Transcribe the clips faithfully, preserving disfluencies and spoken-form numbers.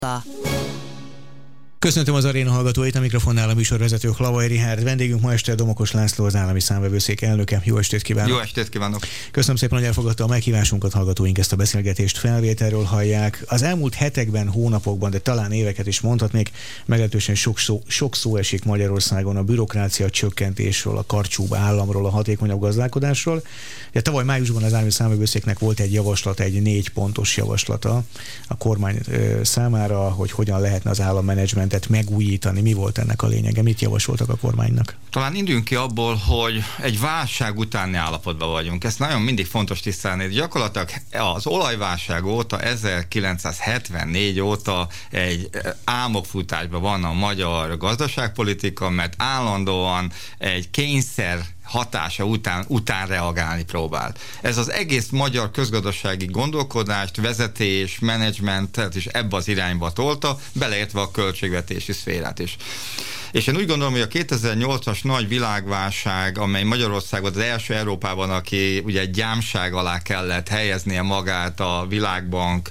Köszöntöm az aréna hallgatóit, a mikrofonnál a műsorvezető Hlavai Richárd. Vendégünk ma este Domokos László, az állami számvevőszék elnöke. Jó estét kívánok! Jó estét kívánok! Köszönöm szépen, hogy elfogadta a meghívásunkat, hallgatóink ezt a beszélgetést felvételről hallják. Az elmúlt hetekben, hónapokban, de talán éveket is mondhatnék, meglehetősen sok szó, sok szó esik Magyarországon a bürokrácia csökkentésről, a karcsúbb államról, a hatékonyabb gazdálkodásról. De tavaly májusban az állami számvevőszéknek volt egy javaslata, egy négy pontos javaslata a kormány számára, hogy hogyan lehetne az állammenedzsmentet megújítani. Mi volt ennek a lényege? Mit javasoltak a kormánynak? Talán induljunk ki abból, hogy egy válság utáni állapotban vagyunk. Ez nagyon mindig fontos tisztelni. Gyakorlatilag az olajválság óta, ezerkilencszázhetvennégy óta egy álmokfutásban van a magyar gazdaságpolitika, mert állandóan egy kényszer hatása után, után reagálni próbált. Ez az egész magyar közgazdasági gondolkodást, vezetés, menedzsmentet is ebbe az irányba tolta, beleértve a költségvetési szférát is. És én úgy gondolom, hogy a kétezer-nyolcas nagy világválság, amely Magyarország volt az első Európában, aki ugye egy gyámság alá kellett helyeznie magát a Világbank,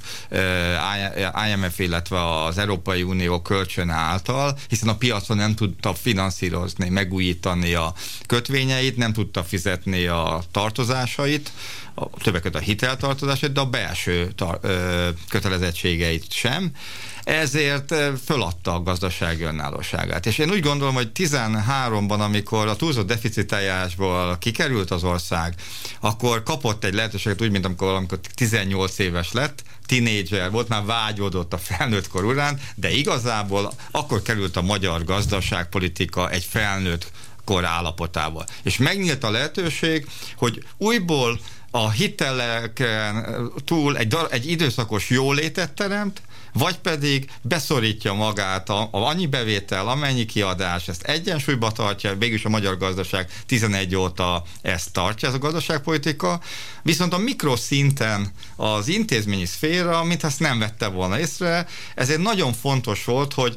I M F, illetve az Európai Unió kölcsön által, hiszen a piacon nem tudta finanszírozni, megújítani a kötvényeit, nem tudta fizetni a tartozásait, a többek között a hiteltartozásait, de a belső tar- ö, kötelezettségeit sem. Ezért föladta a gazdasági önállóságát. És én úgy gondolom, hogy tizenháromban, amikor a túlzott deficiteljárásból kikerült az ország, akkor kapott egy lehetőséget úgy, mint amikor valamikor tizennyolc éves lett, tinédzser volt, már vágyódott a felnőtt kor urán, de igazából akkor került a magyar gazdaságpolitika egy felnőtt kor állapotába. És megnyílt a lehetőség, hogy újból a hiteleken túl egy, egy időszakos jólétet teremt, vagy pedig beszorítja magát a, a annyi bevétel, amennyi kiadás, ezt egyensúlyba tartja, végülis a magyar gazdaság tizenegy óta ezt tartja, ez a gazdaságpolitika, viszont a mikroszinten az intézményi szféra, mintha ezt nem vette volna észre, ezért nagyon fontos volt, hogy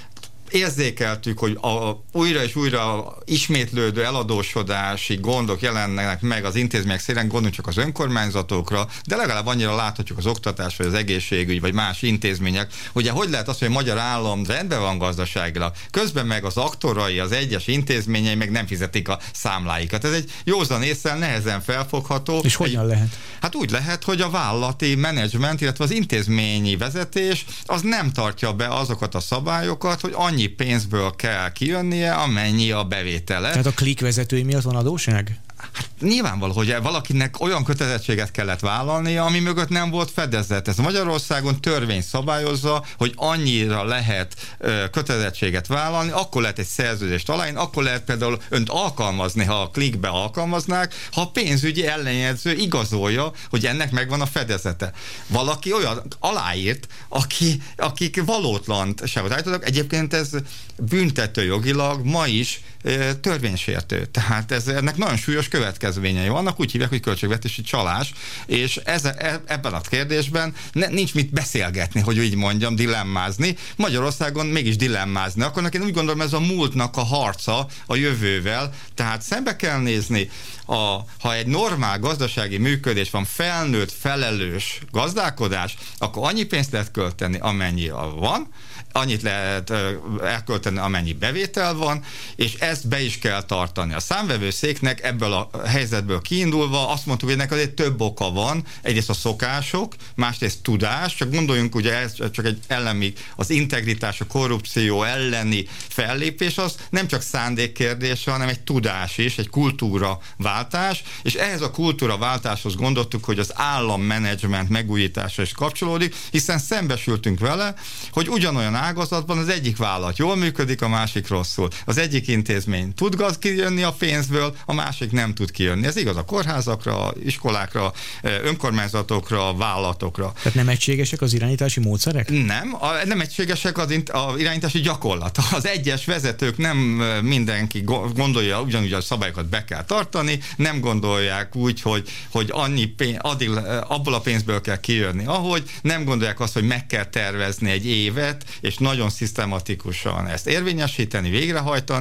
érzékeltük, hogy a újra és újra ismétlődő eladósodási gondok jelennek meg az intézmények szélén, gondoljunk csak az önkormányzatokra, de legalább annyira láthatjuk az oktatás, vagy az egészségügy, vagy más intézmények, ugye hogy lehet az, hogy a magyar állam rendben van gazdaságilag, közben meg az aktorai, az egyes intézményei meg nem fizetik a számláikat. Ez egy józan ésszel nehezen felfogható. És hogyan egy, lehet? Hát úgy lehet, hogy a vállalati menedzsment, illetve az intézményi vezetés az nem tartja be azokat a szabályokat, hogy annyi pénzből kell kijönnie, amennyi a bevétele. Tehát a klik vezetői miatt van adósság? Hát nyilvánvaló, hogy valakinek olyan kötelezettséget kellett vállalnia, ami mögött nem volt fedezet. Ez Magyarországon törvény szabályozza, hogy annyira lehet ö, kötelezettséget vállalni, akkor lehet egy szerződést aláírni, akkor lehet például önt alkalmazni, ha a klikbe alkalmaznák, ha a pénzügyi ellenjegyző igazolja, hogy ennek megvan a fedezete. Valaki olyan aláírt, aki, akik valótlant sem állítottak. Egyébként ez büntető jogilag ma is ö, törvénysértő. Tehát ez, ennek nagyon súlyos következményei vannak, úgy hívják, hogy költségvetési csalás, és ez, ebben a kérdésben ne, nincs mit beszélgetni, hogy így mondjam, dilemmázni. Magyarországon mégis dilemmázni akarnak. Én úgy gondolom, ez a múltnak a harca a jövővel, tehát szembe kell nézni, a, ha egy normál gazdasági működés van, felnőtt, felelős gazdálkodás, akkor annyi pénzt lehet költeni, amennyi van, annyit lehet elkölteni, amennyi bevétel van, és ezt be is kell tartani. A számvevőszéknek ebből a helyzetből kiindulva azt mondtuk, hogy ennek azért több oka van. Egyrészt a szokások, másrészt tudás, csak gondoljunk, ugye ez csak egy elemi, az integritás, a korrupció elleni fellépés, az nem csak szándék kérdése, hanem egy tudás is, egy kultúraváltás, és ehhez a kultúraváltáshoz gondoltuk, hogy az állammenedzsment megújítása is kapcsolódik, hiszen szembesültünk vele, hogy ugyanolyan ágazatban az egyik vállalat jól működik, a másik rosszul. Az egyik intézmény tud gaz kijönni a pénzből, a másik nem tud kijönni. Ez igaz a kórházakra, iskolákra, önkormányzatokra, vállalatokra. Tehát nem egységesek az irányítási módszerek? Nem, a, nem egységesek az, az irányítási gyakorlat. Az egyes vezetők nem mindenki gondolja, ugyanúgy a szabályokat be kell tartani, nem gondolják úgy, hogy, hogy annyi pénz, addig, abból a pénzből kell kijönni, ahogy nem gondolják azt, hogy meg kell tervezni egy évet, és nagyon szisztematikusan ezt érvényesíteni, végrehajtani, nem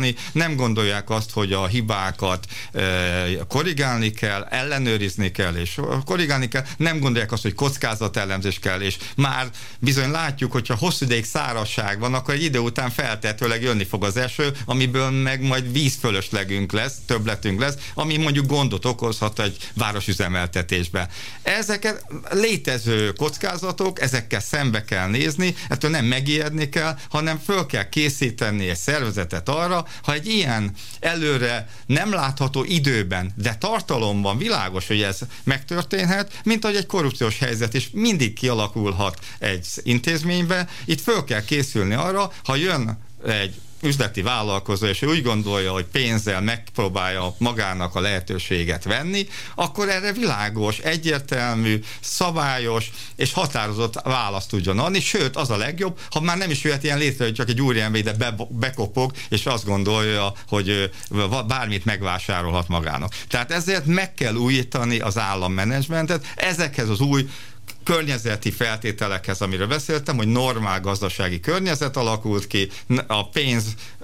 nem gondolják azt, hogy a hibákat korrigálni kell, ellenőrizni kell, és korrigálni kell, nem gondolják azt, hogy kockázatelemzés kell, és már bizony látjuk, hogyha hosszú ideig szárazság van, akkor egy idő után feltehetőleg jönni fog az eső, amiből meg majd vízfölöslegünk lesz, többletünk lesz, ami mondjuk gondot okozhat egy városüzemeltetésbe. Ezeket létező kockázatok, ezekkel szembe kell nézni, ettől nem megijedni kell, hanem föl kell készíteni egy szervezetet arra, ha egy ilyen előre nem látható időben, de tartalomban világos, hogy ez megtörténhet, mint ahogy egy korrupciós helyzet is mindig kialakulhat egy intézménybe, itt föl kell készülni arra, ha jön egy üzleti vállalkozó, és ő úgy gondolja, hogy pénzzel megpróbálja magának a lehetőséget venni, akkor erre világos, egyértelmű, szabályos és határozott választ tudjon adni, sőt, az a legjobb, ha már nem is jöhet ilyen létre, hogy csak egy úriember ide be, bekopog, és azt gondolja, hogy bármit megvásárolhat magának. Tehát ezért meg kell újítani az állammenedzsmentet, ezekhez az új környezeti feltételekhez, amiről beszéltem, hogy normál gazdasági környezet alakult ki, a pénz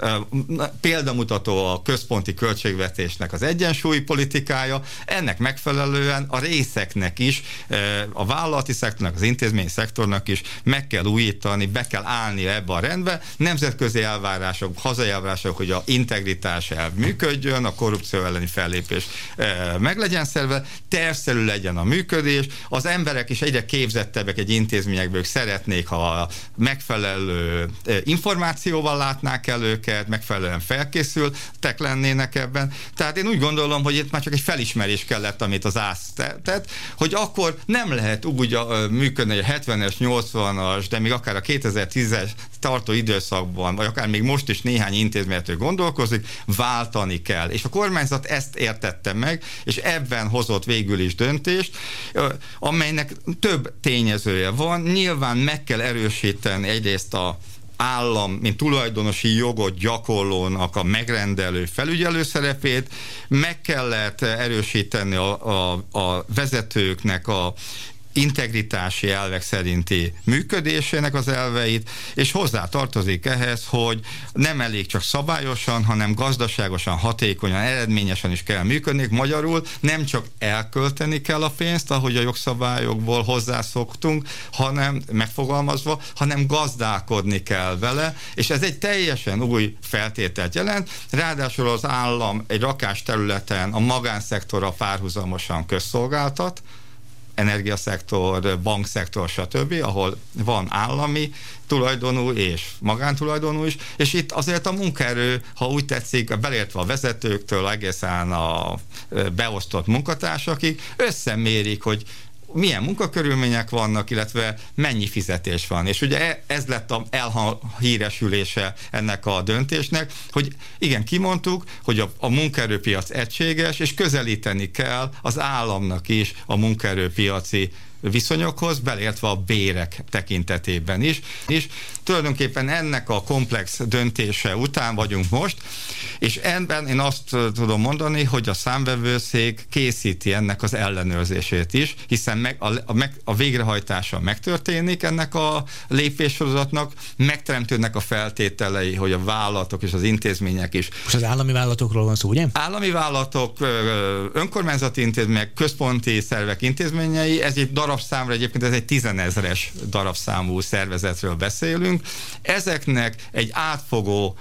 példamutató a központi költségvetésnek az egyensúlyi politikája, ennek megfelelően a részeknek is, a vállalati szektornak, az intézményi szektornak is meg kell újítani, be kell állni ebbe a rendbe, nemzetközi elvárások, hazai elvárások, hogy a integritás elv működjön, a korrupció elleni fellépés meg legyen szerve, tervszerű legyen a működés, az emberek is egyre képzettebbek egy intézményekből, ők szeretnék, ha megfelelő információval látnák el őket, megfelelően felkészültek lennének ebben. Tehát én úgy gondolom, hogy itt már csak egy felismerés kellett, amit az ÁSZ tett, hogy akkor nem lehet úgy működni, hogy a hetvenes, nyolcvanas, de még akár a kétezer-tízes tartó időszakban, vagy akár még most is néhány intézményetől gondolkozik, váltani kell. És a kormányzat ezt értette meg, és ebben hozott végül is döntést, amelynek több tényezője van. Nyilván meg kell erősíteni egyrészt a állam, mint tulajdonosi jogot gyakorlónak a megrendelő, felügyelő szerepét, meg kellett erősíteni a, a, a vezetőknek a integritási elvek szerinti működésének az elveit, és hozzá tartozik ehhez, hogy nem elég csak szabályosan, hanem gazdaságosan, hatékonyan, eredményesen is kell működni. Magyarul nem csak elkölteni kell a pénzt, ahogy a jogszabályokból hozzászoktunk, hanem megfogalmazva, hanem gazdálkodni kell vele, és ez egy teljesen új feltételt jelent. Ráadásul az állam egy rakás területen a magánszektorra párhuzamosan közszolgáltat, energiaszektor, bankszektor, stb., ahol van állami tulajdonú és magántulajdonú is, és itt azért a munkaerő, ha úgy tetszik, belértve a vezetőktől egészen a beosztott munkatársakig, összemérik, hogy milyen munkakörülmények vannak, illetve mennyi fizetés van. És ugye ez lett a elhíresülése ennek a döntésnek, hogy igen, kimondtuk, hogy a, a munkaerőpiac egységes, és közelíteni kell az államnak is a munkaerőpiaci viszonyokhoz, beleértve a bérek tekintetében is. És tulajdonképpen ennek a komplex döntése után vagyunk most, és ebben én azt tudom mondani, hogy a számvevőszék készíti ennek az ellenőrzését is, hiszen meg, a, a, meg, a végrehajtása megtörténik ennek a lépéssorozatnak, megteremtődnek a feltételei, hogy a vállalatok és az intézmények is. Most az állami vállalatokról van szó, ugye? Állami vállalatok, önkormányzati intézmények, központi szervek intézményei, ez egy darabszámra, egyébként ez egy tizenezres darabszámú szervezetről beszélünk. Ezeknek egy átfogó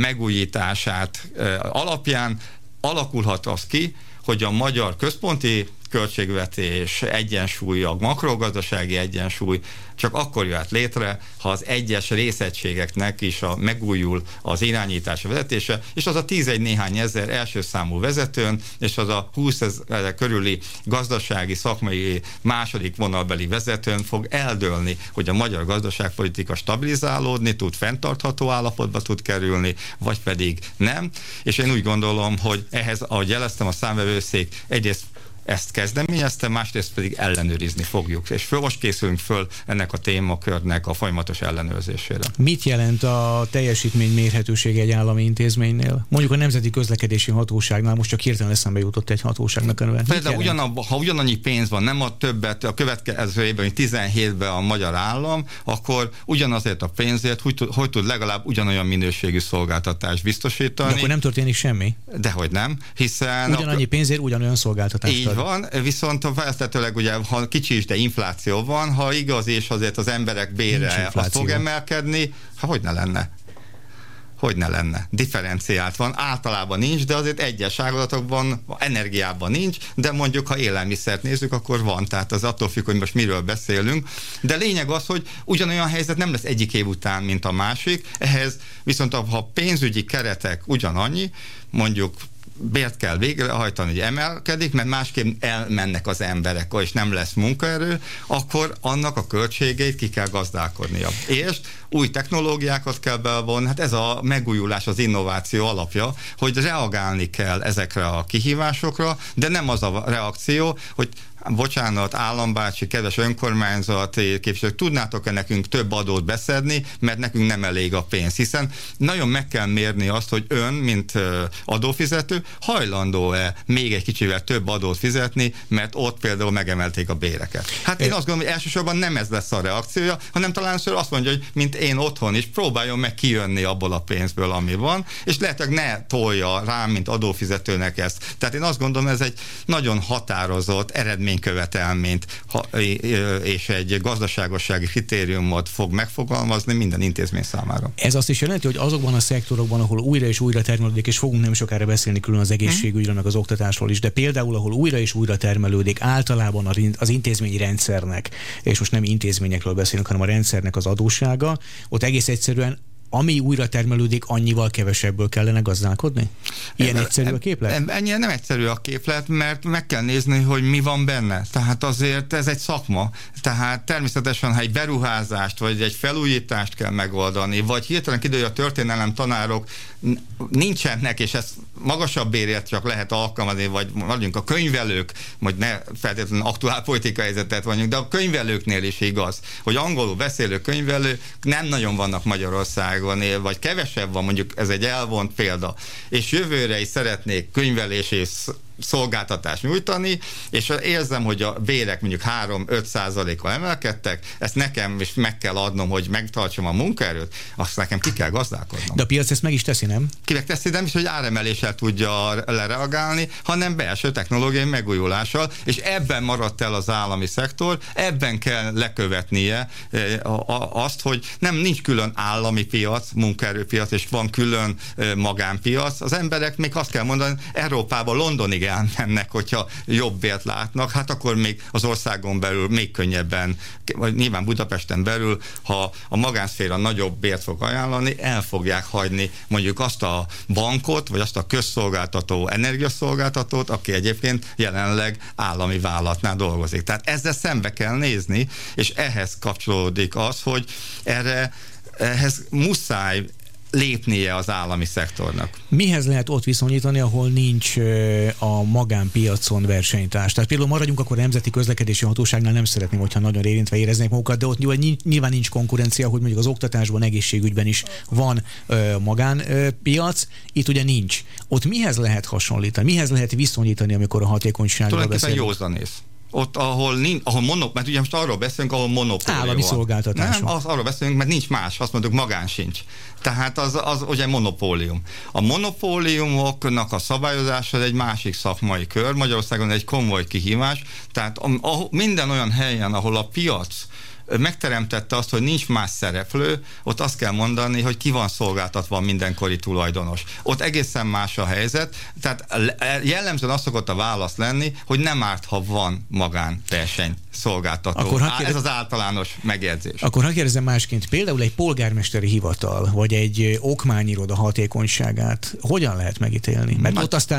megújítását alapján alakulhat az ki, hogy a magyar központi költségvetés egyensúlya, a makrogazdasági egyensúly csak akkor jöhet létre, ha az egyes részegységeknek is a, megújul az irányítása, vezetése, és az a tízegy néhány ezer első számú vezetőn, és az a húsz ezer körüli gazdasági, szakmai második vonalbeli vezetőn fog eldőlni, hogy a magyar gazdaságpolitika stabilizálódni tud, fenntartható állapotba tud kerülni, vagy pedig nem. És én úgy gondolom, hogy ehhez, ahogy jeleztem, a számvevőszék egyrészt ezt kezdeményezte, másrészt pedig ellenőrizni fogjuk. És föl, most készülünk föl ennek a témakörnek a folyamatos ellenőrzésére. Mit jelent a teljesítmény mérhetősége egy állami intézménynél? Mondjuk a Nemzeti Közlekedési Hatóságnál, most csak hirtelen eszembe jutott egy hatóságnak a neve. Például ugyanab, ha ugyanannyi pénz van, nem a többet, a következő évben, mint tizenhétben a magyar állam, akkor ugyanazért a pénzért hogy tud, hogy tud legalább ugyanolyan minőségű szolgáltatást biztosítani. De akkor nem történik semmi? Dehogy nem, hiszen... Ugyanannyi a... pénzért ugyanolyan szolgáltatást Így ad. Van, viszont feltetőleg ugye, ha kicsi is, de infláció van, ha igaz, és azért az emberek bére az fog emelkedni, ha hogy ne lenne? Hogy ne lenne? Differenciált van, általában nincs, de azért egyes ágazatokban, energiában nincs, de mondjuk, ha élelmiszert nézzük, akkor van, tehát az attól függ, hogy most miről beszélünk. De lényeg az, hogy ugyanolyan helyzet nem lesz egyik év után, mint a másik, ehhez viszont ha pénzügyi keretek ugyanannyi, mondjuk bért kell végrehajtani, hogy emelkedik, mert másképp elmennek az emberek, és nem lesz munkaerő, akkor annak a költségeit ki kell gazdálkodnia. És új technológiákat kell bevonni, hát ez a megújulás, az innováció alapja, hogy reagálni kell ezekre a kihívásokra, de nem az a reakció, hogy bocsánat, állambácsi, kedves önkormányzat képviselők, tudnátok-e nekünk több adót beszedni, mert nekünk nem elég a pénz. Hiszen nagyon meg kell mérni azt, hogy ön, mint adófizető, hajlandó-e még egy kicsivel több adót fizetni, mert ott például megemelték a béreket. Hát én azt gondolom, hogy elsősorban nem ez lesz a reakciója, hanem talán azt mondja, hogy mint én otthon is, próbáljon meg kijönni abból a pénzből, ami van, és lehet, hogy ne tolja rám, mint adófizetőnek ezt. Tehát én azt gondolom, ez egy nagyon határozott eredménykövetelményt és egy gazdaságossági kritériumot fog megfogalmazni minden intézmény számára. Ez azt is jelenti, hogy azokban a szektorokban, ahol újra és újra termelődik, és fogunk nem sokára beszélni külön az egészségügyről, meg az oktatásról is, de például, ahol újra és újra termelődik, általában az intézményi rendszernek, és most nem intézményekről beszélünk, hanem a rendszernek az adóssága, ott egész egyszerűen ami újra termelődik, annyival kevesebből kellene gazdálkodni? Ilyen e, egyszerű a képlet? Ennyire nem egyszerű a képlet, mert meg kell nézni, hogy mi van benne. Tehát azért ez egy szakma. Tehát természetesen, ha egy beruházást, vagy egy felújítást kell megoldani, vagy hirtelen kiderül, hogy a történelem tanárok nincsenek, és ezt magasabb bérért csak lehet alkalmazni, vagy mondjuk a könyvelők, vagy ne feltétlenül aktuál politikai helyzetet vagyunk, de a könyvelőknél is igaz, hogy angolul beszélő könyvelők nem nagyon vannak Magyarországon, vagy kevesebb van, mondjuk ez egy elvont példa, és jövőre is szeretnék könyvelés és szolgáltatást nyújtani, és érzem, hogy a bérek mondjuk három-öt százalékkal emelkedtek, ezt nekem is meg kell adnom, hogy megtartsam a munkaerőt, azt nekem ki kell gazdálkodnom. De a piac ezt meg is teszi, nem? Ki meg teszi, nem is, hogy áremeléssel tudja lereagálni, hanem belső technológiai megújulással, és ebben maradt el az állami szektor, ebben kell lekövetnie azt, hogy nem nincs külön állami piac, munkaerőpiac, és van külön magánpiac. Az emberek még azt kell mondani, Európában, Londonig elmennek, hogyha jobb bért látnak, hát akkor még az országon belül még könnyebben, vagy nyilván Budapesten belül, ha a magánszféra nagyobb bért fog ajánlani, el fogják hagyni mondjuk azt a bankot, vagy azt a közszolgáltató, energiaszolgáltatót, aki egyébként jelenleg állami vállalatnál dolgozik. Tehát ezzel szembe kell nézni, és ehhez kapcsolódik az, hogy erre, ehhez muszáj lépnie az állami szektornak. Mihez lehet ott viszonyítani, ahol nincs a magánpiacon versenytárs? Tehát például maradjunk akkor a Nemzeti Közlekedési Hatóságnál, nem szeretném, hogyha nagyon érintve éreznék magukat, de ott nyilván nincs konkurencia, hogy mondjuk az oktatásban, egészségügyben is van magánpiac, itt ugye nincs. Ott mihez lehet hasonlítani? Mihez lehet viszonyítani, amikor a hatékonyságról beszélünk? Tulajdonképpen józanész. Ott, ahol, nincs, ahol monop, mert ugye most arról beszélünk, ahol monopólium állami van. szolgáltatás. Nem, az, arról beszélünk, mert nincs más, azt mondjuk magán sincs. Tehát az, az ugye monopólium. A monopóliumoknak a szabályozása egy másik szakmai kör, Magyarországon egy komoly kihívás, tehát a, a, minden olyan helyen, ahol a piac megteremtette azt, hogy nincs más szereplő, ott azt kell mondani, hogy ki van szolgáltatva a mindenkori tulajdonos. Ott egészen más a helyzet, tehát jellemzően azt szokott a válasz lenni, hogy nem árt, ha van magánverseny szolgáltató. Akkor, Á, kérdez... Ez az általános megjegyzés. Akkor ha kérdezem másként, például egy polgármesteri hivatal, vagy egy okmányiroda hatékonyságát hogyan lehet megítélni? Mert hát... ott aztán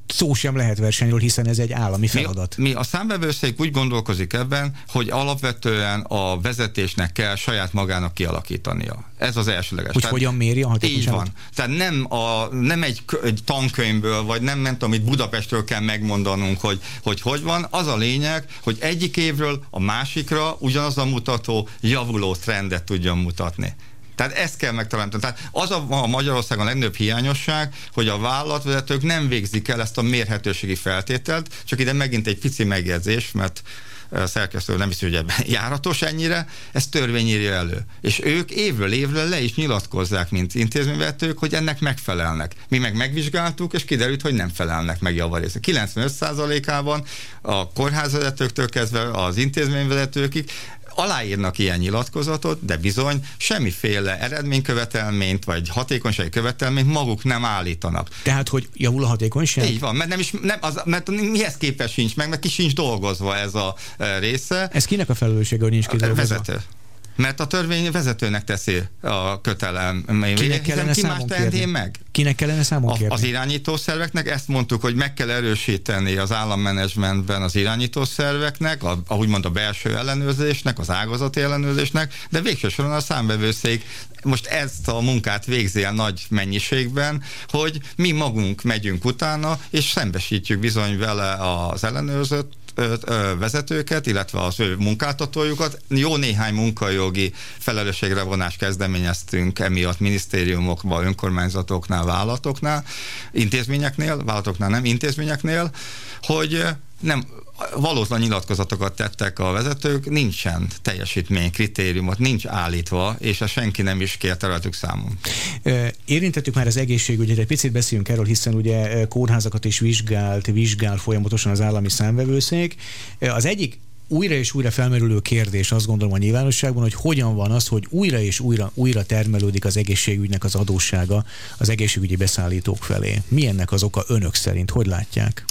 szó sem lehet versenyről, hiszen ez egy állami feladat. Mi, mi a számvevőszék úgy gondolkozik ebben, hogy alapvetően a vezetésnek kell saját magának kialakítania. Ez az elsőleges. Hogy Tehát, hogyan méri a hatékonyságot? Így van. Tehát nem, a, nem egy, egy tankönyvből, vagy nem, nem tudom, amit Budapestről kell megmondanunk, hogy, hogy hogy van. Az a lényeg, hogy egyik évről a másikra ugyanaz a mutató javuló trendet tudjon mutatni. Tehát ezt kell megtalálni. Tehát az a, a Magyarországon a legnagyobb hiányosság, hogy a vállalatvezetők nem végzik el ezt a mérhetőségi feltételt, csak ide megint egy pici megjegyzés, mert a szerkesztő nem is, hogy ebben járatos ennyire, ezt törvény írja elő. És ők évről évről le is nyilatkozzák, mint intézményvezetők, hogy ennek megfelelnek. Mi meg megvizsgáltuk, és kiderült, hogy nem felelnek meg javarészre. kilencvenöt százalékában a kórházvezetőktől kezdve az intézményvezetőkig aláírnak ilyen nyilatkozatot, de bizony semmiféle eredménykövetelményt vagy hatékonysági követelményt maguk nem állítanak. Tehát, hogy javul a hatékonyság? Így van, mert, nem is, nem, az, mert mihez képest sincs meg, mert ki sincs dolgozva ez a része. Ez kinek a felelőssége, hogy nincs kidolgozva? Vezető. Mert a törvény vezetőnek teszi a kötelemmé. Kinek kellene ki számon más teheti meg? Kinek kellene számon kérni? Az irányítószerveknek, ezt mondtuk, hogy meg kell erősíteni az állammenedzsmentben az irányítószerveknek, a, ahogy mond a belső ellenőrzésnek, az ágazati ellenőrzésnek, de végső soron a számvevőszék most ezt a munkát végzi el nagy mennyiségben, hogy mi magunk megyünk utána, és szembesítjük bizony vele az ellenőrzött vezetőket, illetve az ő munkáltatójukat. Jó néhány munkajogi felelősségre vonást kezdeményeztünk emiatt minisztériumokban, önkormányzatoknál, vállalatoknál, intézményeknél, vállalatoknál nem, intézményeknél, hogy nem valótlan nyilatkozatokat tettek a vezetők, nincsen teljesítmény kritériumot, nincs állítva, és ezt senki nem is kérte rajtuk számon. Érintettük már az egészségügyet, egy picit beszéljünk erről, hiszen ugye kórházakat is vizsgált, vizsgál folyamatosan az állami számvevőszék. Az egyik újra és újra felmerülő kérdés, azt gondolom a nyilvánosságban, hogy hogyan van az, hogy újra és újra, újra termelődik az egészségügynek az adóssága az egészségügyi beszállítók felé. Mi ennek az oka önök szerint? Hogy látják?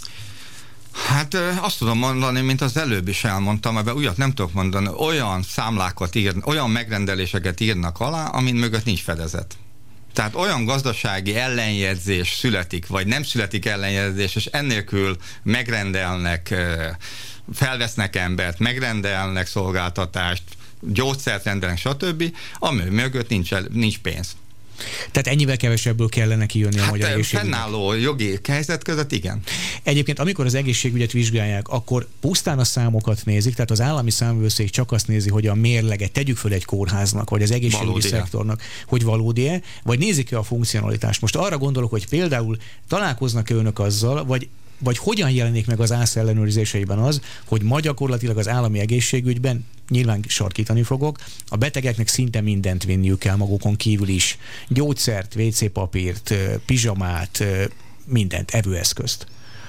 Hát azt tudom mondani, mint az előbb is elmondtam, ebben újat nem tudok mondani, olyan számlákat írnak, olyan megrendeléseket írnak alá, amin mögött nincs fedezet. Tehát olyan gazdasági ellenjegyzés születik, vagy nem születik ellenjegyzés, és ennélkül megrendelnek, felvesznek embert, megrendelnek szolgáltatást, gyógyszert rendelnek, stb., ami mögött nincs, nincs pénz. Tehát ennyivel kevesebből kellene kijönni a hát magyar egészségügynek. Fennálló jogi helyzet között igen. Egyébként amikor az egészségügyet vizsgálják, akkor pusztán a számokat nézik, tehát az állami számvevőszék csak azt nézi, hogy a mérleget tegyük föl egy kórháznak, vagy az egészségügyi valódi-e szektornak, hogy valódi-e, vagy nézik-e a funkcionalitást. Most arra gondolok, hogy például találkoznak-e önök azzal, vagy vagy hogyan jelenik meg az ÁSZ ellenőrzéseiben az, hogy ma gyakorlatilag az állami egészségügyben, nyilván sarkítani fogok, a betegeknek szinte mindent vinniük kell magukon kívül is. Gyógyszert, vé cé papírt, pizsamát, mindent, evőeszközt.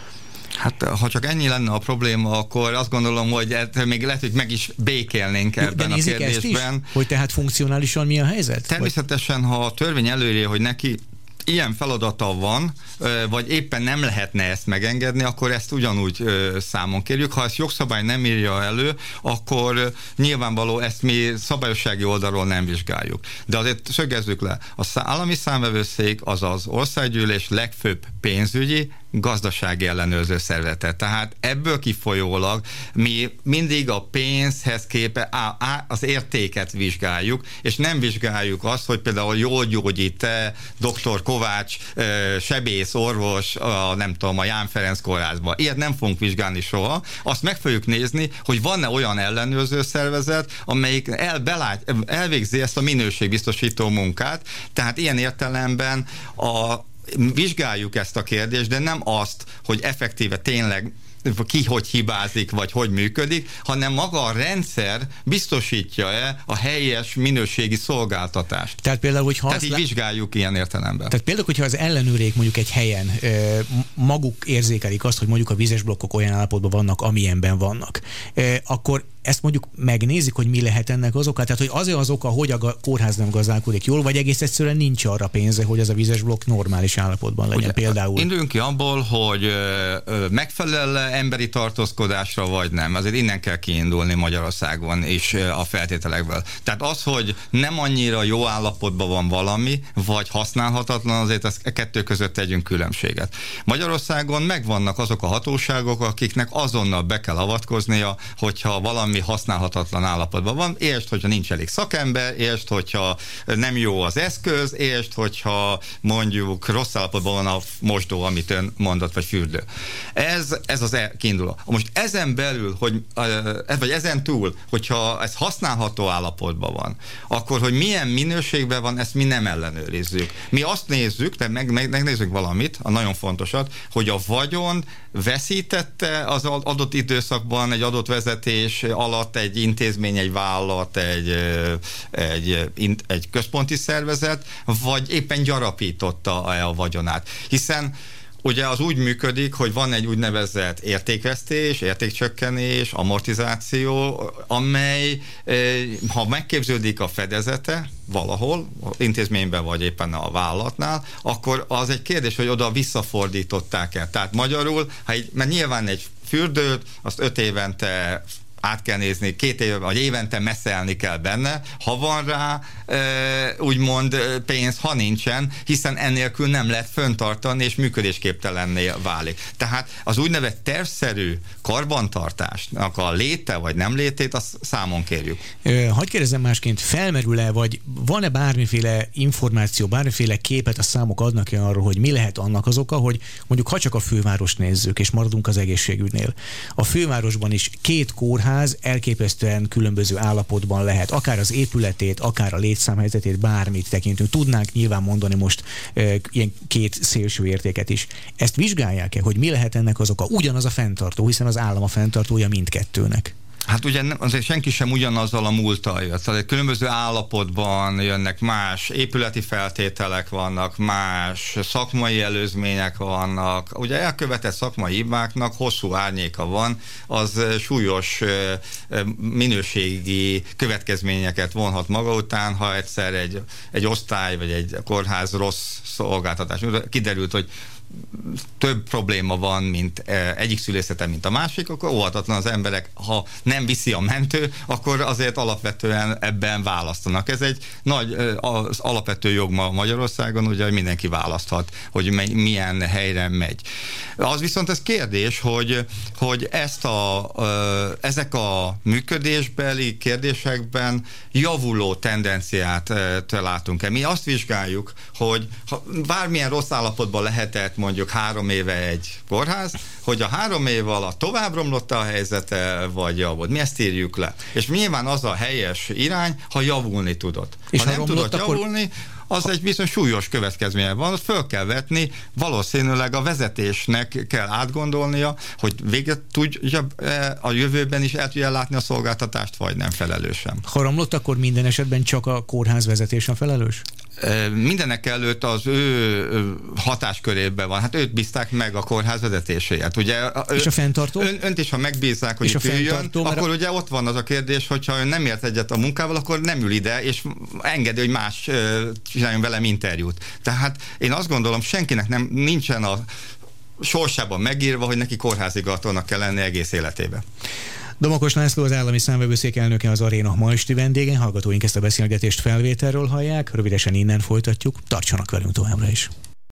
Hát ha csak ennyi lenne a probléma, akkor azt gondolom, hogy még lehet, hogy meg is békélnénk ebben a kérdésben. Is, hogy tehát funkcionálisan mi a helyzet? Természetesen, ha a törvény előírja, hogy neki ilyen feladata van, vagy éppen nem lehetne ezt megengedni, akkor ezt ugyanúgy számon kérjük. Ha ezt jogszabály nem írja elő, akkor nyilvánvaló ezt mi szabályossági oldalról nem vizsgáljuk. De azért szögezzük le, az állami számvevőszék az az országgyűlés legfőbb pénzügyi, gazdasági ellenőrző szervezete. Tehát ebből kifolyólag mi mindig a pénzhez képe az értéket vizsgáljuk, és nem vizsgáljuk azt, hogy például jól gyógyít-e doktor Kovács, sebész, orvos, a, nem tudom, a Ján Ferenc kórházban. Ilyet nem fogunk vizsgálni soha. Azt meg fogjuk nézni, hogy van-e olyan ellenőrző szervezet, amelyik el, belát, elvégzi ezt a minőségbiztosító munkát. Tehát ilyen értelemben a vizsgáljuk ezt a kérdést, de nem azt, hogy effektíve tényleg ki hogy hibázik, vagy hogy működik, hanem maga a rendszer biztosítja-e a helyes minőségi szolgáltatást. Tehát például, hogyha Tehát így lá... vizsgáljuk ilyen értelemben. Tehát például, hogyha az ellenőrék mondjuk egy helyen ö, maguk érzékelik azt, hogy mondjuk a vizes blokkok olyan állapotban vannak, amilyenben vannak, ö, akkor ezt mondjuk megnézik, hogy mi lehet ennek az oka? Tehát, hogy az az oka, hogy a kórház nem gazdálkodik jól, vagy egész egyszerűen nincs arra pénze, hogy ez a vizes blokk normális állapotban legyen. Ugye, például. Induljunk ki abból, hogy megfelel emberi tartózkodásra, vagy nem. Azért innen kell kiindulni Magyarországon és a feltételekből. Tehát az, hogy nem annyira jó állapotban van valami, vagy használhatatlan, azért az kettő között tegyünk különbséget. Magyarországon megvannak azok a hatóságok, akiknek azonnal be kell avatkoznia, hogyha valami használhatatlan állapotban van. Értsd, hogyha nincs elég szakember, értsd, hogyha nem jó az eszköz, értsd, hogyha mondjuk rossz állapotban van a mosdó, amit ön mondott, vagy fürdő. Ez, ez az kiinduló. Most ezen belül, hogy, vagy ezen túl, hogyha ez használható állapotban van, akkor, hogy milyen minőségben van, ezt mi nem ellenőrizzük. Mi azt nézzük, de meg, meg, megnézzük valamit, a nagyon fontosat, hogy a vagyon veszítette az adott időszakban, egy adott vezetés alatt egy intézmény, egy vállalat, egy, egy, egy központi szervezet, vagy éppen gyarapította a vagyonát. Hiszen ugye az úgy működik, hogy van egy úgynevezett értékvesztés, értékcsökkenés, amortizáció, amely, ha megképződik a fedezete valahol, intézményben vagy éppen a vállalatnál, akkor az egy kérdés, hogy oda visszafordították el. Tehát magyarul, ha egy, mert nyilván egy fürdőt, azt öt évente át kell nézni, két év, vagy évente messzelni kell benne, ha van rá úgymond pénz, ha nincsen, hiszen ennélkül nem lehet föntartani, és működésképtelenné válik. Tehát az úgynevezett tervszerű karbantartásnak a léte, vagy nem létét, azt számon kérjük. Hadd kérdezzem másként, felmerül-e, vagy van-e bármiféle információ, bármiféle képet a számok adnak-e arról, hogy mi lehet annak az oka, hogy mondjuk ha csak a fővárost nézzük, és maradunk az egészségügynél. A fővárosban is két kórház elképesztően különböző állapotban lehet, akár az épületét, akár a létszámhelyzetét, bármit tekintünk. Tudnánk nyilván mondani most e, ilyen két szélső értéket is. Ezt vizsgálják-e, hogy mi lehet ennek az oka? Ugyanaz a fenntartó, hiszen az állam a fenntartója mindkettőnek. Hát ugye nem, azért senki sem ugyanazzal a múlttal jött. Tehát különböző állapotban jönnek, más épületi feltételek vannak, más szakmai előzmények vannak. Ugye elkövetett szakmai hibáknak hosszú árnyéka van, az súlyos minőségi következményeket vonhat maga után, ha egyszer egy, egy osztály vagy egy kórház rossz szolgáltatás. Kiderült, hogy több probléma van, mint egyik szülészeten, mint a másik, akkor óhatatlan az emberek, ha nem viszi a mentő, akkor azért alapvetően ebben választanak. Ez egy nagy, az alapvető jog ma Magyarországon, ugye, hogy mindenki választhat, hogy milyen helyre megy. Az viszont ez kérdés, hogy, hogy ezt a, ezek a működésbeli kérdésekben javuló tendenciát látunk-e. Mi azt vizsgáljuk, hogy ha bármilyen rossz állapotban lehetett mondjuk három éve egy kórház, hogy a három év alatt tovább romlott a helyzete, vagy javult. Mi ezt írjuk le. És nyilván az a helyes irány, ha javulni tudott. És ha, ha nem tudott akkor... javulni, az egy bizonyos súlyos következménye van, azt föl kell vetni, valószínűleg a vezetésnek kell átgondolnia, hogy véget tudja a jövőben is el tudja látni a szolgáltatást, vagy nem felelősen. Ha romlott, akkor minden esetben csak a kórház vezetés a felelős? Mindenek előtt az ő hatáskörében van. Hát őt bízták meg a kórház vezetéséért. Ugye, és a fenntartó? Ön, önt is, ha megbízzák, hogy itt üljön, akkor a... ugye ott van az a kérdés, hogyha ön nem ért egyet a munkával, akkor nem ül ide, és engedi, hogy más csináljon velem interjút. Tehát én azt gondolom, senkinek nem nincsen a sorsában megírva, hogy neki kórházigazgatónak kell lenni egész életében. Domokos László, az állami számvevőszék elnöke, az Aréna ma esti vendége. Hallgatóink ezt a beszélgetést felvételről hallják, rövidesen innen folytatjuk. Tartsanak velünk továbbra is.